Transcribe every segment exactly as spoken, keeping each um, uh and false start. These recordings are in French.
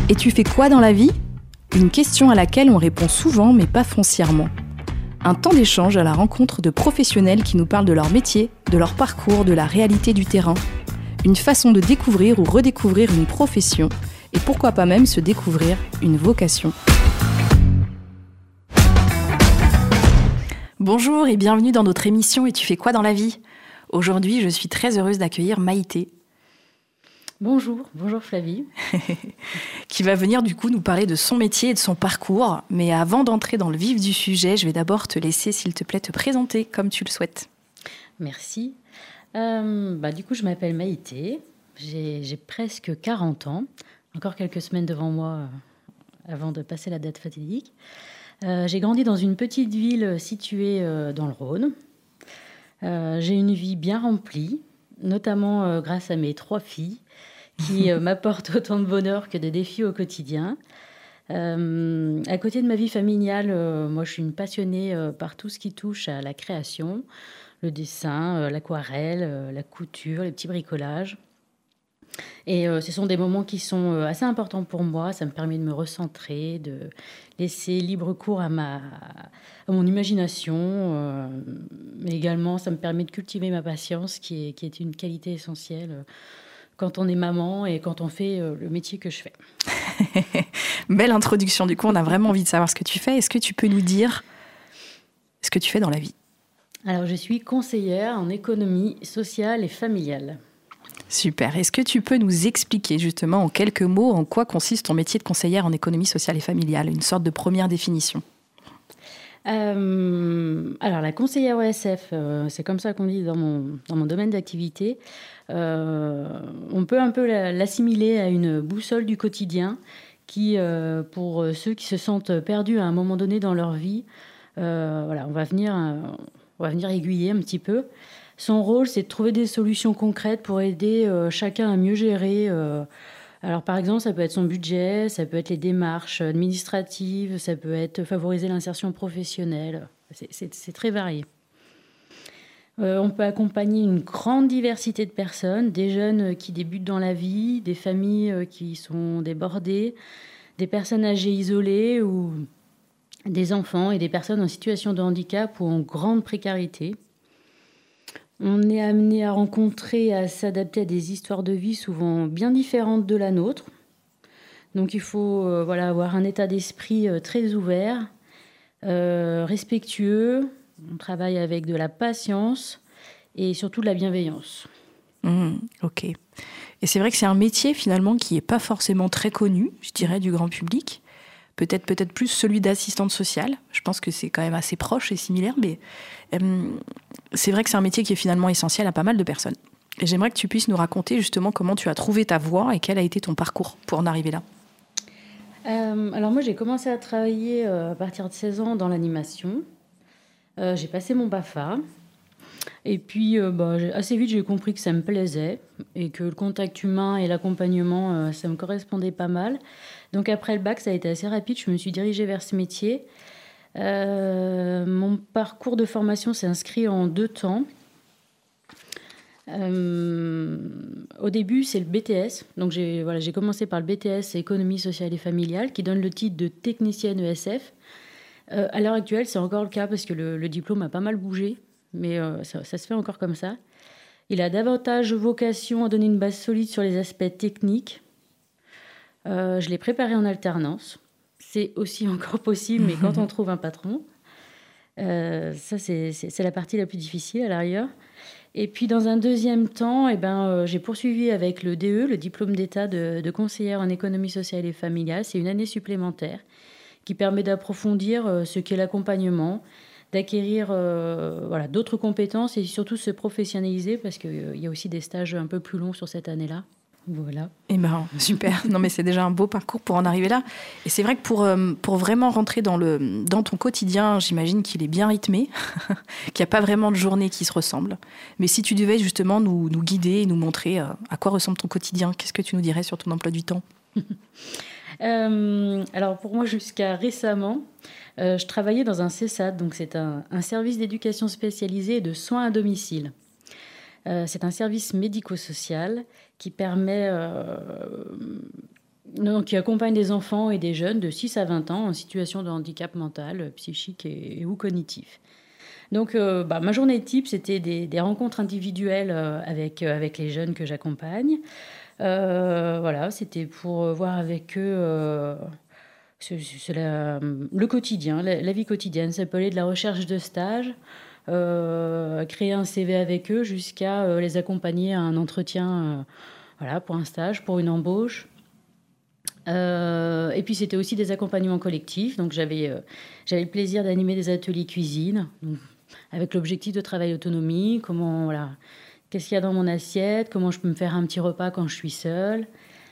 Et tu fais quoi dans la vie ? Une question à laquelle on répond souvent mais pas foncièrement. Un temps d'échange à la rencontre de professionnels qui nous parlent de leur métier, de leur parcours, de la réalité du terrain. Une façon de découvrir ou redécouvrir une profession et pourquoi pas même se découvrir une vocation. Bonjour et bienvenue dans notre émission « Et tu fais quoi dans la vie ?» Aujourd'hui, je suis très heureuse d'accueillir Maïté. Bonjour, bonjour Flavie. Qui va venir du coup nous parler de son métier et de son parcours. Mais avant d'entrer dans le vif du sujet, je vais d'abord te laisser, s'il te plaît, te présenter comme tu le souhaites. Merci. Euh, bah, du coup, je m'appelle Maïté. J'ai, j'ai presque quarante ans. Encore quelques semaines devant moi euh, avant de passer la date fatidique. Euh, j'ai grandi dans une petite ville située euh, dans le Rhône. Euh, j'ai une vie bien remplie, notamment euh, grâce à mes trois filles, qui euh, m'apportent autant de bonheur que de défis au quotidien. Euh, à côté de ma vie familiale, euh, moi, je suis une passionnée euh, par tout ce qui touche à la création, le dessin, euh, l'aquarelle, euh, la couture, les petits bricolages. Et euh, ce sont des moments qui sont euh, assez importants pour moi. Ça me permet de me recentrer, de laisser libre cours à, ma, à mon imagination. Euh, mais également, ça me permet de cultiver ma patience, qui est, qui est une qualité essentielle euh, quand on est maman et quand on fait euh, le métier que je fais. Belle introduction. Du coup, on a vraiment envie de savoir ce que tu fais. Est-ce que tu peux nous dire ce que tu fais dans la vie ? Alors, je suis conseillère en économie sociale et familiale. Super. Est-ce que tu peux nous expliquer justement en quelques mots en quoi consiste ton métier de conseillère en économie sociale et familiale ? Une sorte de première définition. Euh, alors, la conseillère O S F, euh, c'est comme ça qu'on dit dans mon, dans mon domaine d'activité. Euh, on peut un peu l'assimiler à une boussole du quotidien qui, euh, pour ceux qui se sentent perdus à un moment donné dans leur vie, euh, voilà, on va venir, euh, on va venir aiguiller un petit peu. Son rôle, c'est de trouver des solutions concrètes pour aider euh, chacun à mieux gérer. Euh, alors, par exemple, ça peut être son budget, ça peut être les démarches administratives, ça peut être favoriser l'insertion professionnelle. C'est, c'est, c'est très varié. Euh, on peut accompagner une grande diversité de personnes, des jeunes qui débutent dans la vie, des familles qui sont débordées, des personnes âgées isolées ou des enfants et des personnes en situation de handicap ou en grande précarité. On est amené à rencontrer, à s'adapter à des histoires de vie souvent bien différentes de la nôtre. Donc il faut euh, voilà, avoir un état d'esprit euh, très ouvert, euh, respectueux. On travaille avec de la patience et surtout de la bienveillance. Mmh, ok. Et c'est vrai que c'est un métier finalement qui n'est pas forcément très connu, je dirais, du grand public. Peut-être, peut-être plus celui d'assistante sociale. Je pense que c'est quand même assez proche et similaire, mais euh, c'est vrai que c'est un métier qui est finalement essentiel à pas mal de personnes. Et j'aimerais que tu puisses nous raconter justement comment tu as trouvé ta voie et quel a été ton parcours pour en arriver là. Euh, alors moi, j'ai commencé à travailler euh, à partir de seize ans dans l'animation. Euh, j'ai passé mon BAFA. Et puis, euh, bah, assez vite, j'ai compris que ça me plaisait et que le contact humain et l'accompagnement, euh, ça me correspondait pas mal. Donc, après le bac, ça a été assez rapide. Je me suis dirigée vers ce métier. Euh, mon parcours de formation s'est inscrit en deux temps. Euh, au début, c'est le B T S. Donc, j'ai, voilà, j'ai commencé par le B T S Économie sociale et familiale, qui donne le titre de technicienne E S F. Euh, à l'heure actuelle, c'est encore le cas parce que le, le diplôme a pas mal bougé. Mais euh, ça, ça se fait encore comme ça. Il a davantage vocation à donner une base solide sur les aspects techniques. Euh, je l'ai préparé en alternance. C'est aussi encore possible, mais quand on trouve un patron. Euh, ça, c'est, c'est, c'est la partie la plus difficile, à l'arrière. Et puis, dans un deuxième temps, eh ben, euh, j'ai poursuivi avec le D E, le diplôme d'État de, de conseillère en économie sociale et familiale. C'est une année supplémentaire qui permet d'approfondir euh, ce qu'est l'accompagnement, d'acquérir euh, voilà, d'autres compétences et surtout se professionnaliser parce qu'il euh, y a aussi des stages un peu plus longs sur cette année-là. Voilà. Eh ben, super. Non, mais c'est déjà un beau parcours pour en arriver là. Et c'est vrai que pour, euh, pour vraiment rentrer dans, le, dans ton quotidien, j'imagine qu'il est bien rythmé, qu'il n'y a pas vraiment de journée qui se ressemble. Mais si tu devais justement nous, nous guider et nous montrer euh, à quoi ressemble ton quotidien, qu'est-ce que tu nous dirais sur ton emploi du temps ? euh, Alors, pour moi, jusqu'à récemment, Euh, je travaillais dans un C E S A D, donc c'est un, un service d'éducation spécialisé et de soins à domicile. Euh, c'est un service médico-social qui permet euh, Donc, qui accompagne des enfants et des jeunes de six à vingt ans en situation de handicap mental, psychique et, et ou cognitif. Donc, euh, bah, ma journée type, c'était des, des rencontres individuelles euh, avec, euh, avec les jeunes que j'accompagne. Euh, voilà, c'était pour voir avec eux euh, c'est, c'est la- le quotidien, la, la vie quotidienne. Ça peut aller de la recherche de stage, euh, créer un C V avec eux, jusqu'à euh, les accompagner à un entretien euh, voilà, pour un stage, pour une embauche. Euh, et puis c'était aussi des accompagnements collectifs. Donc j'avais, euh, j'avais le plaisir d'animer des ateliers cuisine, donc, avec l'objectif de travail autonomie, comment, voilà, qu'est-ce qu'il y a dans mon assiette, comment je peux me faire un petit repas quand je suis seule.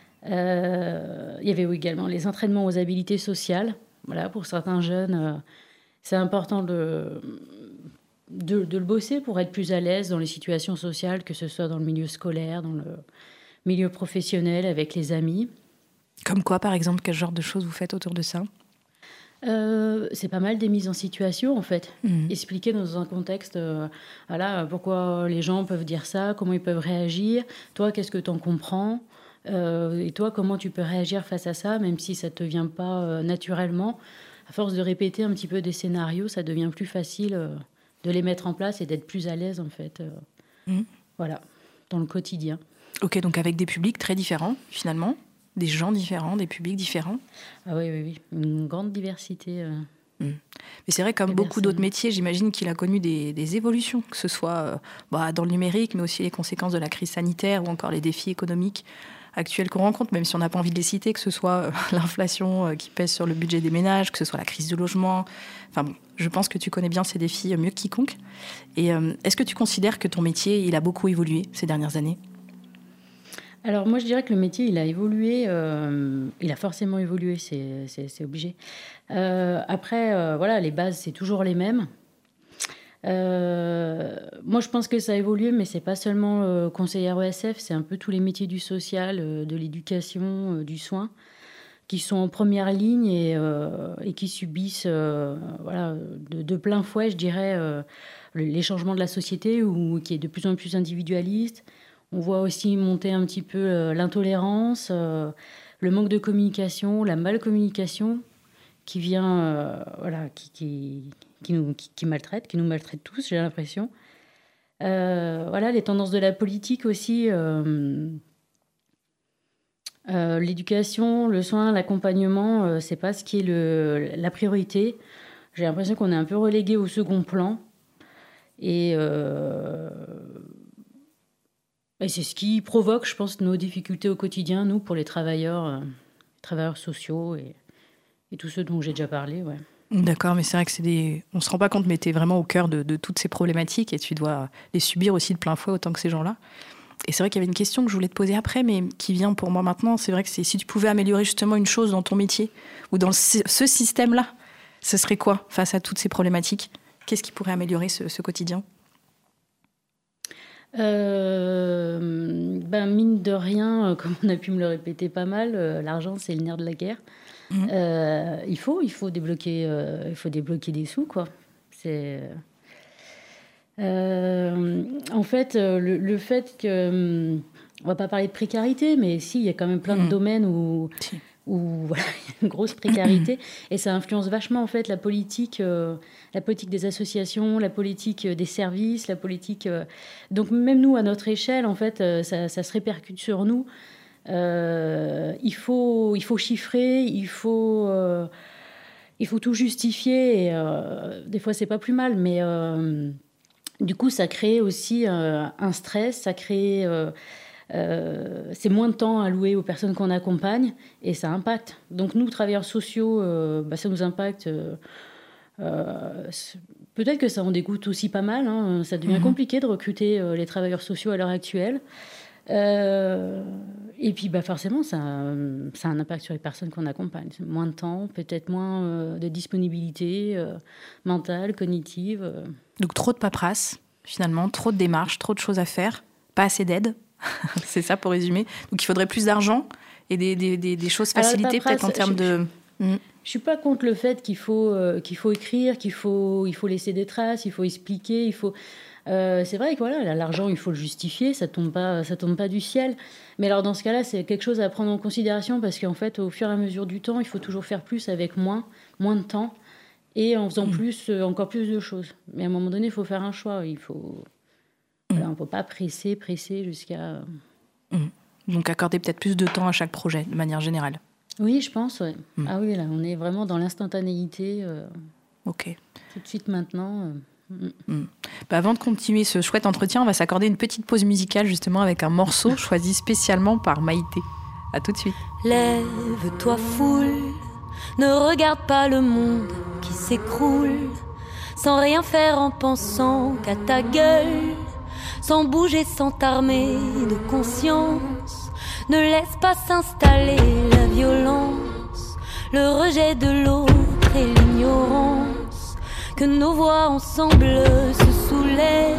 Euh, il y avait également les entraînements aux habilités sociales. Voilà, pour certains jeunes, euh, c'est important de, de, de le bosser pour être plus à l'aise dans les situations sociales, que ce soit dans le milieu scolaire, dans le milieu professionnel, avec les amis. Comme quoi, par exemple, quel genre de choses vous faites autour de ça ? Euh, c'est pas mal des mises en situation, en fait. Mmh. Expliquer dans un contexte, euh, voilà, pourquoi les gens peuvent dire ça, comment ils peuvent réagir. Toi, qu'est-ce que tu en comprends ? Euh, et toi, comment tu peux réagir face à ça, même si ça ne te vient pas euh, naturellement. À force de répéter un petit peu des scénarios, ça devient plus facile euh, de les mettre en place et d'être plus à l'aise, en fait. Euh, mmh. Voilà, dans le quotidien. Ok, donc avec des publics très différents, finalement ? Des gens différents, des publics différents. Ah oui, oui, oui. Une grande diversité. Euh, mmh. Mais c'est vrai, comme beaucoup personnes. D'autres métiers, j'imagine qu'il a connu des, des évolutions, que ce soit euh, bah, dans le numérique, mais aussi les conséquences de la crise sanitaire ou encore les défis économiques actuels qu'on rencontre, même si on n'a pas envie de les citer, que ce soit euh, l'inflation euh, qui pèse sur le budget des ménages, que ce soit la crise du logement. Enfin bon, je pense que tu connais bien ces défis mieux que quiconque. Et euh, est-ce que tu considères que ton métier, il a beaucoup évolué ces dernières années ? Alors moi je dirais que le métier il a évolué, euh, il a forcément évolué, c'est, c'est, c'est obligé. Euh, après euh, voilà, les bases c'est toujours les mêmes. Euh, moi je pense que ça a évolué, mais c'est pas seulement euh, conseillère E S F, c'est un peu tous les métiers du social, euh, de l'éducation, euh, du soin, qui sont en première ligne et, euh, et qui subissent euh, voilà, de, de plein fouet, je dirais, euh, les changements de la société, ou qui est de plus en plus individualiste. On voit aussi monter un petit peu euh, l'intolérance, euh, le manque de communication, la malcommunication qui vient, euh, voilà, qui, qui, qui, nous, qui, qui maltraite, qui nous maltraite tous, j'ai l'impression. Euh, voilà, les tendances de la politique aussi, euh, euh, l'éducation, le soin, l'accompagnement, euh, c'est pas ce qui est le, la priorité. J'ai l'impression qu'on est un peu relégué au second plan. Et... Euh, Et c'est ce qui provoque, je pense, nos difficultés au quotidien, nous, pour les travailleurs, euh, travailleurs sociaux et, et tous ceux dont j'ai déjà parlé. Ouais. D'accord, mais c'est vrai que c'est des... on ne se rend pas compte, mais tu es vraiment au cœur de, de toutes ces problématiques et tu dois les subir aussi de plein fouet autant que ces gens-là. Et c'est vrai qu'il y avait une question que je voulais te poser après, mais qui vient pour moi maintenant. C'est vrai que c'est, si tu pouvais améliorer justement une chose dans ton métier ou dans ce, ce système-là, ce serait quoi face à toutes ces problématiques ? Qu'est-ce qui pourrait améliorer ce, ce quotidien ? Euh, ben mine de rien, comme on a pu me le répéter pas mal, euh, l'argent c'est le nerf de la guerre. Mmh. Euh, il faut, il faut débloquer, euh, il faut débloquer des sous, quoi. C'est euh, en fait le, le fait que, on va pas parler de précarité, mais si, il y a quand même plein mmh. de domaines où si. où voilà, il y a une grosse précarité et ça influence vachement en fait la politique, euh, la politique des associations, la politique des services, la politique. Euh, donc même nous à notre échelle en fait, euh, ça, ça se répercute sur nous. Euh, il faut, il faut chiffrer, il faut, euh, il faut tout justifier. Et, euh, des fois c'est pas plus mal, mais euh, du coup ça crée aussi euh, un stress, ça crée euh, Euh, c'est moins de temps alloué aux personnes qu'on accompagne et ça impacte. Donc nous, travailleurs sociaux, euh, bah, ça nous impacte. Euh, euh, peut-être que ça en dégoûte aussi pas mal. Hein. Ça devient mmh. compliqué de recruter euh, les travailleurs sociaux à l'heure actuelle. Euh, et puis bah, forcément, ça, ça a un impact sur les personnes qu'on accompagne. Moins de temps, peut-être moins euh, de disponibilité euh, mentale, cognitive. Euh. Donc trop de paperasse, finalement, trop de démarches, trop de choses à faire, pas assez d'aide. C'est ça pour résumer. Donc il faudrait plus d'argent et des, des, des, des choses facilitées peut-être en termes de... Je ne suis pas contre le fait qu'il faut, euh, qu'il faut écrire, qu'il faut, il faut laisser des traces, il faut expliquer, il faut... Euh, c'est vrai que voilà, l'argent, il faut le justifier, ça tombe pas, ça tombe pas du ciel. Mais alors dans ce cas-là, c'est quelque chose à prendre en considération parce qu'en fait, au fur et à mesure du temps, il faut toujours faire plus avec moins, moins de temps et en faisant mmh. plus, euh, encore plus de choses. Mais à un moment donné, il faut faire un choix. Il faut, mmh. voilà, on ne peut pas presser, presser jusqu'à. Mmh. Donc accorder peut-être plus de temps à chaque projet, de manière générale. Oui, je pense. Ouais. Mmh. Ah oui, là, on est vraiment dans l'instantanéité. Euh, ok. Tout de suite maintenant. Euh, Mmh. Bah avant de continuer ce chouette entretien, on va s'accorder une petite pause musicale justement avec un morceau choisi spécialement par Maïté. À tout de suite. Lève-toi foule, ne regarde pas le monde qui s'écroule, sans rien faire en pensant qu'à ta gueule, sans bouger, sans t'armer de conscience. Ne laisse pas s'installer la violence, le rejet de l'autre et l'ignorance. Que nos voix ensemble se soulèvent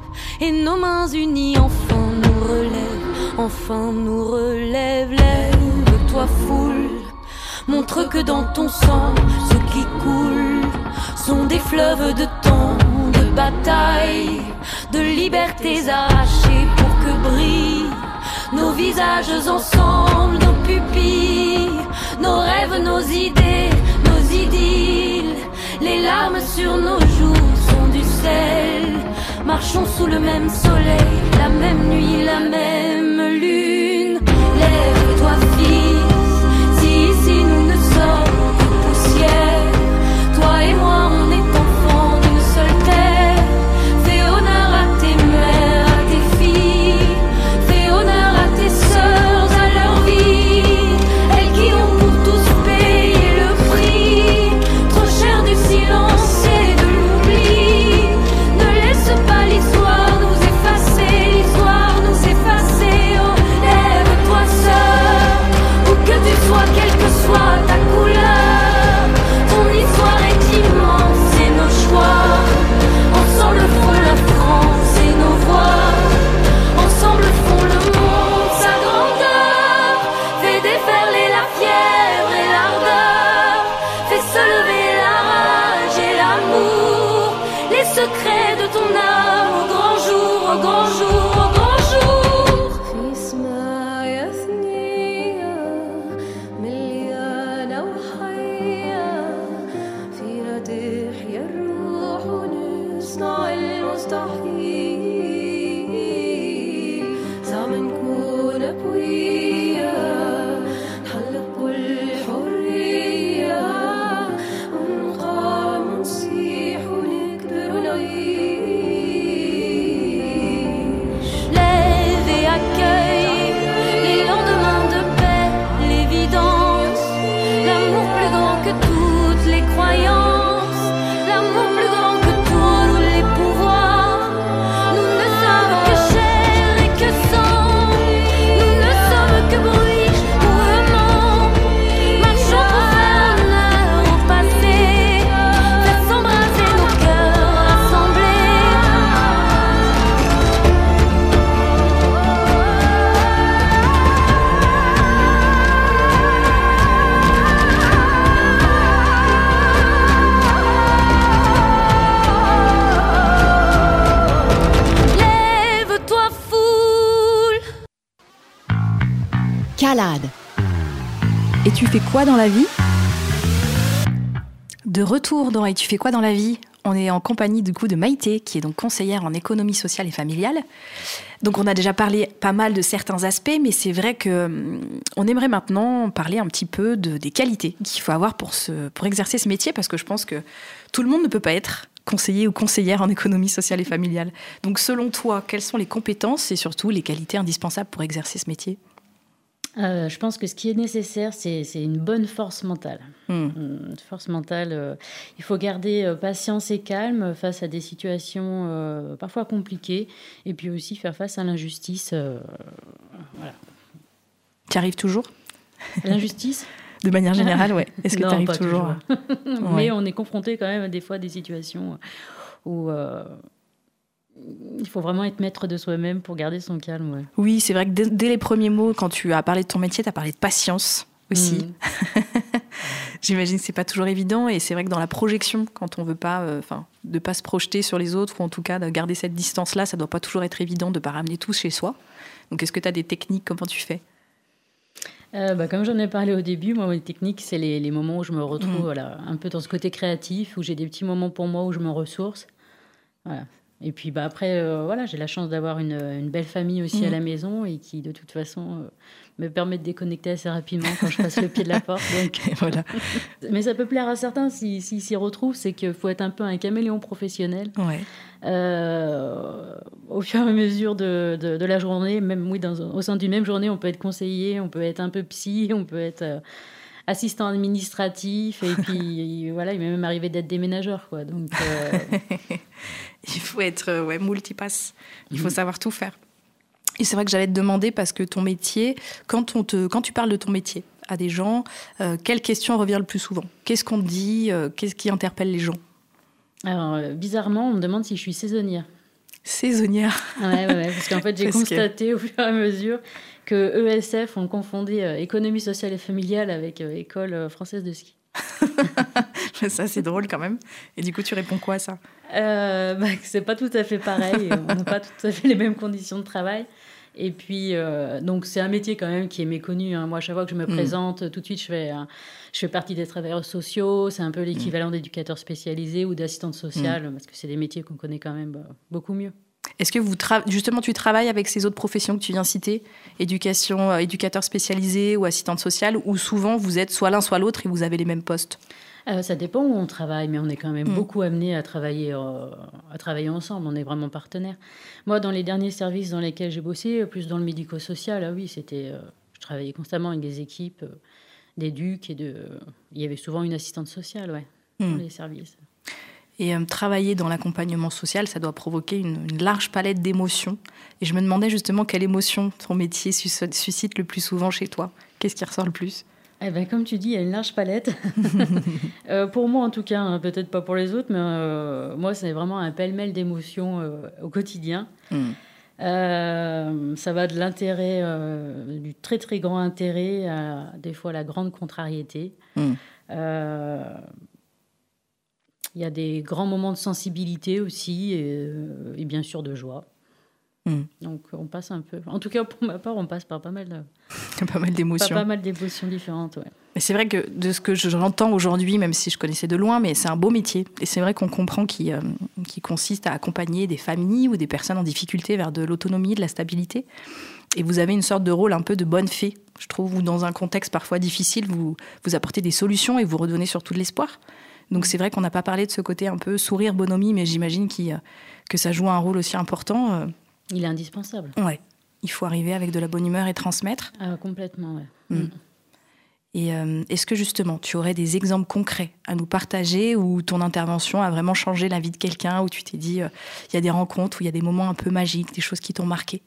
et nos mains unies enfin nous relèvent, enfin nous relèvent. Lève-toi foule, montre que dans ton sang, ce qui coule sont des fleuves de temps, de bataille, de libertés arrachées pour que brillent nos visages ensemble, nos pupilles, nos rêves, nos idées, nos idylles. Les larmes sur nos joues sont du sel. Marchons sous le même soleil, la même nuit, la même lune. Lève-toi fils, si ici nous ne sommes que poussière. Toi et moi on est enfants d'une seule terre. Fais honneur à tes mères, à tes filles. Fais honneur à tes sœurs, à leur vie. Elles qui ont pour tous payé le prix trop cher du silence et de l'oubli. Ne laisse pas l'histoire nous effacer, l'histoire nous effacer. Oh, lève-toi sœur, où que tu sois, quelle que soit ta couleur. Ton histoire est immense et nos choix ensemble font la France et nos voix ensemble font le monde, sa grandeur. Fais déferler la fièvre et l'ardeur, fais se lever la rage et l'amour, les secrets de ton âme au grand jour, au grand jour, au grand jour. Calade. Et tu fais quoi dans la vie ? De retour dans Et tu fais quoi dans la vie ? On est en compagnie du coup de Maïté, qui est donc conseillère en économie sociale et familiale. Donc on a déjà parlé pas mal de certains aspects, mais c'est vrai que on aimerait maintenant parler un petit peu de, des qualités qu'il faut avoir pour, se, pour exercer ce métier, parce que je pense que tout le monde ne peut pas être conseiller ou conseillère en économie sociale et familiale. Donc selon toi, quelles sont les compétences et surtout les qualités indispensables pour exercer ce métier ? Euh, je pense que ce qui est nécessaire, c'est, c'est une bonne force mentale. Mmh. Une force mentale, euh, il faut garder euh, patience et calme face à des situations euh, parfois compliquées, et puis aussi faire face à l'injustice. Euh, voilà. Tu arrives toujours ? L'injustice ? De manière générale, ouais. Est-ce que tu arrives toujours, toujours. Mais ouais. on est confronté quand même des fois à des situations où... Euh, il faut vraiment être maître de soi-même pour garder son calme. Ouais. Oui, c'est vrai que dès, dès les premiers mots, quand tu as parlé de ton métier, tu as parlé de patience aussi. Mmh. J'imagine que c'est pas toujours évident, et c'est vrai que dans la projection, quand on veut pas, enfin, euh, de pas se projeter sur les autres, ou en tout cas de garder cette distance-là, ça doit pas toujours être évident de pas ramener tout chez soi. Donc, est-ce que tu as des techniques? Comment tu fais? Euh, bah, comme j'en ai parlé au début, moi, mes techniques, c'est les, les moments où je me retrouve Mmh. voilà, un peu dans ce côté créatif, où j'ai des petits moments pour moi, où je me ressource. Voilà. Et puis bah, après, euh, voilà, j'ai la chance d'avoir une, une belle famille aussi Mmh. à la maison, et qui, de toute façon, euh, me permet de déconnecter assez rapidement quand je passe le pied de la porte. Donc... Voilà. Mais ça peut plaire à certains s'ils si, si, s'y retrouvent, c'est qu'il faut être un peu un caméléon professionnel. Ouais. Euh, au fur et à mesure de, de, de la journée, même oui, dans, au sein d'une même journée, on peut être conseiller, on peut être un peu psy, on peut être euh, assistant administratif, et puis voilà, il m'est même arrivé d'être déménageur, quoi. Donc, euh... il faut être ouais, multipasse, il faut mmh. savoir tout faire. Et c'est vrai que j'allais te demander, parce que ton métier, quand, on te, quand tu parles de ton métier à des gens, euh, quelle question revient le plus souvent? Qu'est-ce qu'on te dit? euh, Qu'est-ce qui interpelle les gens? Alors, euh, bizarrement, on me demande si je suis saisonnière. Saisonnière? Ouais, ouais, ouais, parce qu'en fait, j'ai parce constaté que... au fur et à mesure que E S F, on confondait euh, économie sociale et familiale avec euh, école euh, française de ski. Ça, c'est drôle quand même. Et du coup, tu réponds quoi à ça? euh, bah, C'est pas tout à fait pareil. On n'a pas tout à fait les mêmes conditions de travail. Et puis, euh, donc, c'est un métier quand même qui est méconnu. Hein. Moi, à chaque fois que je me mmh. présente, tout de suite, je fais, euh, je fais partie des travailleurs sociaux. C'est un peu l'équivalent mmh. d'éducateur spécialisé ou d'assistante sociale, mmh. parce que c'est des métiers qu'on connaît quand même bah, beaucoup mieux. Est-ce que vous tra- justement, tu travailles avec ces autres professions que tu viens citer, éducation, euh, éducateur spécialisé ou assistante sociale, ou souvent vous êtes soit l'un soit l'autre et vous avez les mêmes postes? Euh, ça dépend où on travaille, mais on est quand même mmh. beaucoup amenés à travailler, euh, à travailler ensemble. On est vraiment partenaires. Moi, dans les derniers services dans lesquels j'ai bossé, plus dans le médico-social, ah oui, c'était, euh, je travaillais constamment avec des équipes, euh, d'éduc, et de, euh, il y avait souvent une assistante sociale, ouais, mmh. dans les services. Et euh, travailler dans l'accompagnement social, ça doit provoquer une, une large palette d'émotions. Et je me demandais justement quelle émotion ton métier suscite le plus souvent chez toi. Qu'est-ce qui ressort le plus? Eh ben, comme tu dis, il y a une large palette. euh, pour moi, en tout cas, hein, peut-être pas pour les autres, mais euh, moi, c'est vraiment un pêle-mêle d'émotions euh, au quotidien. Mm. Euh, ça va de l'intérêt, euh, du très très grand intérêt, à des fois la grande contrariété. Mm. Euh, il y a des grands moments de sensibilité aussi, et, et bien sûr de joie. Mmh. Donc on passe un peu, en tout cas pour ma part, on passe par pas mal de... pas mal d'émotions. Pas, pas mal d'émotions différentes, ouais. Mais c'est vrai que de ce que j'entends aujourd'hui, même si je connaissais de loin, mais c'est un beau métier. Et c'est vrai qu'on comprend qu'il, euh, qu'il consiste à accompagner des familles ou des personnes en difficulté vers de l'autonomie, de la stabilité. Et vous avez une sorte de rôle un peu de bonne fée, je trouve, où dans un contexte parfois difficile, vous, vous apportez des solutions et vous redonnez surtout de l'espoir. Donc c'est vrai qu'on n'a pas parlé de ce côté un peu sourire, bonhomie, mais j'imagine qu'il, que ça joue un rôle aussi important. Euh, Il est indispensable. Ouais, il faut arriver avec de la bonne humeur et transmettre. Ah, complètement, ouais. Mmh. Mmh. Et euh, est-ce que justement, tu aurais des exemples concrets à nous partager où ton intervention a vraiment changé la vie de quelqu'un, où tu t'es dit, il euh, y a des rencontres, où il y a des moments un peu magiques, des choses qui t'ont marqué?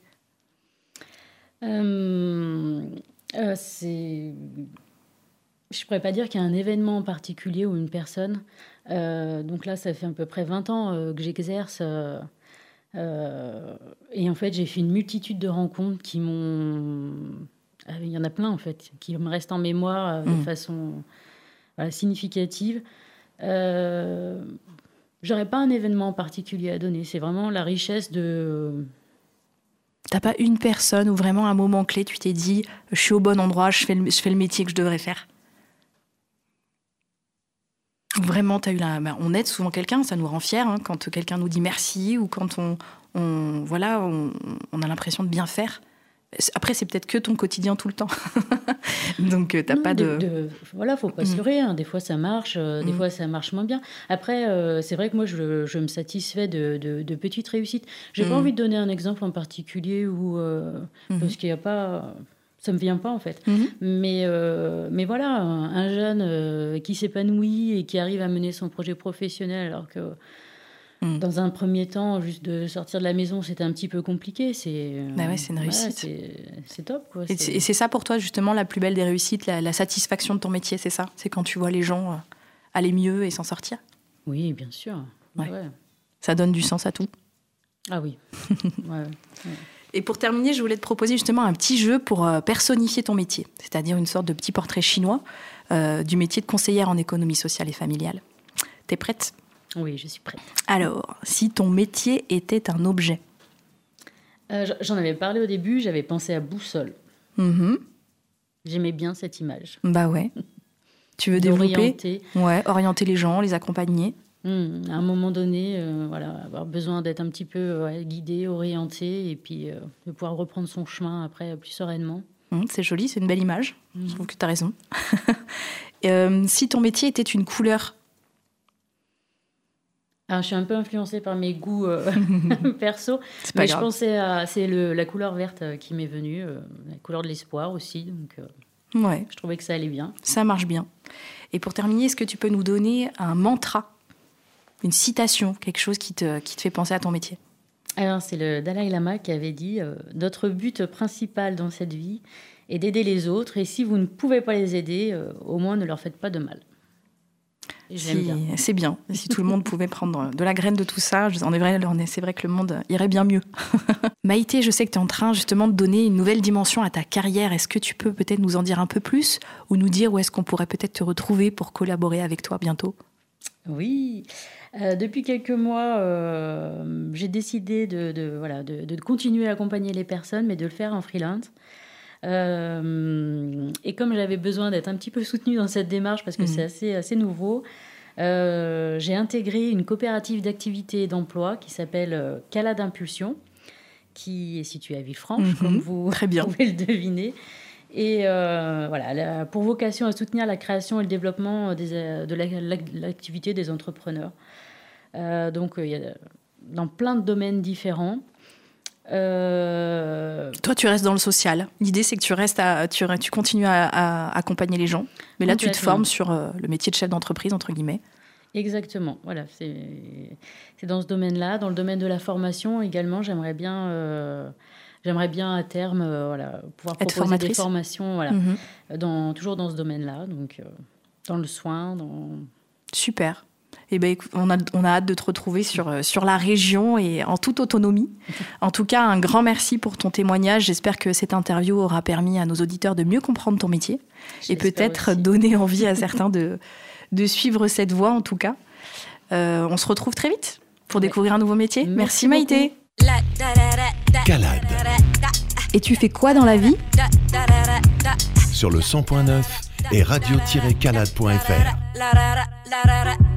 euh, euh, c'est... Je ne pourrais pas dire qu'il y a un événement en particulier ou une personne. Euh, donc là, ça fait à peu près vingt ans euh, que j'exerce... Euh, Euh, et en fait, j'ai fait une multitude de rencontres qui m'ont... Il y en a plein, en fait, qui me restent en mémoire euh, mmh. de façon voilà, significative. Euh, j'aurais pas un événement en particulier à donner. C'est vraiment la richesse de... T'as pas une personne ou vraiment un moment clé, tu t'es dit, je suis au bon endroit, je fais le, je fais le métier que je devrais faire? Vraiment, t'as eu la... ben, on aide souvent quelqu'un, ça nous rend fiers hein, quand quelqu'un nous dit merci ou quand on, on, voilà, on, on a l'impression de bien faire. Après, c'est peut-être que ton quotidien tout le temps. Donc, t'as non, pas de... de, de voilà, faut pas mmh. se leurrer. Hein. Des fois, ça marche, euh, des mmh. fois, ça marche moins bien. Après, euh, c'est vrai que moi, je, je me satisfais de, de, de petites réussites. J'ai mmh. pas envie de donner un exemple en particulier où, euh, mmh. parce qu'il y a pas... Ça ne me vient pas, en fait. Mmh. Mais, euh, mais voilà, un, un jeune euh, qui s'épanouit et qui arrive à mener son projet professionnel, alors que mmh. dans un premier temps, juste de sortir de la maison, c'était un petit peu compliqué. C'est, bah ouais, c'est une réussite. Voilà, c'est, c'est top, quoi. Et, c'est... et c'est ça, pour toi, justement, la plus belle des réussites, la, la satisfaction de ton métier, c'est ça? C'est quand tu vois les gens euh, aller mieux et s'en sortir? Oui, bien sûr. Ouais. Ouais. Ça donne du sens à tout. Ah oui. ouais, ouais. Et pour terminer, je voulais te proposer justement un petit jeu pour euh, personnifier ton métier, c'est-à-dire une sorte de petit portrait chinois. euh, du métier de conseillère en économie sociale et familiale. T'es prête ? Oui, je suis prête. Alors, si ton métier était un objet ? euh, J'en avais parlé au début, j'avais pensé à boussole. Mmh. J'aimais bien cette image. Bah ouais. Tu veux développer ? Orienter. Ouais, orienter les gens, les accompagner. Mmh, à un moment donné, euh, voilà, avoir besoin d'être un petit peu ouais, guidé, orienté, et puis euh, de pouvoir reprendre son chemin après plus sereinement. Mmh, c'est joli, c'est une belle image. Mmh. Je trouve que tu as raison. euh, si ton métier était une couleur ? Alors, je suis un peu influencée par mes goûts euh, perso, C'est pas mais grave. je pensais à c'est le, la couleur verte euh, qui m'est venue, euh, la couleur de l'espoir aussi, donc euh, Ouais, je trouvais que ça allait bien. ça marche bien. Et pour terminer, est-ce que tu peux nous donner un mantra ? Une citation, quelque chose qui te, qui te fait penser à ton métier. Alors, c'est le Dalai Lama qui avait dit euh, « Notre but principal dans cette vie est d'aider les autres, et si vous ne pouvez pas les aider, euh, au moins ne leur faites pas de mal. » Et j'aime Si, bien. c'est bien. Si tout le monde pouvait prendre de la graine de tout ça, on est vrai, c'est vrai que le monde irait bien mieux. Maïté, je sais que tu es en train justement de donner une nouvelle dimension à ta carrière. Est-ce que tu peux peut-être nous en dire un peu plus ou nous dire où est-ce qu'on pourrait peut-être te retrouver pour collaborer avec toi bientôt ? Oui, euh, depuis quelques mois, euh, j'ai décidé de, de, voilà, de, de continuer à accompagner les personnes, mais de le faire en freelance. Euh, et comme j'avais besoin d'être un petit peu soutenue dans cette démarche, parce que mmh. c'est assez, assez nouveau, euh, j'ai intégré une coopérative d'activité et d'emploi qui s'appelle euh, Cala d'Impulsion, qui est située à Villefranche, mmh. comme vous Très bien. pouvez le deviner. Et euh, voilà, elle a pour vocation à soutenir la création et le développement des, de la, la, l'activité des entrepreneurs. Euh, donc, il y a dans plein de domaines différents. Euh... Toi, tu restes dans le social. L'idée, c'est que tu restes, à, tu, tu continues à, à accompagner les gens, mais là, tu te formes sur euh, le métier de chef d'entreprise entre guillemets. Exactement. Voilà, c'est, c'est dans ce domaine-là, dans le domaine de la formation également. J'aimerais bien. Euh... J'aimerais bien à terme euh, voilà, pouvoir Être proposer formatrice. des formations voilà, mmh. dans, toujours dans ce domaine-là, donc euh, dans le soin. Dans... Super. Eh ben, on, a, on a hâte de te retrouver sur, sur la région et en toute autonomie. En tout cas, un grand merci pour ton témoignage. J'espère que cette interview aura permis à nos auditeurs de mieux comprendre ton métier. J'espère et peut-être aussi. Donner envie à certains de, de suivre cette voie, en tout cas. Euh, on se retrouve très vite pour ouais. découvrir un nouveau métier. Merci, merci Maïté. Calade. Et tu fais quoi dans la vie ? Sur le cent point neuf et radio tiret calade point f r.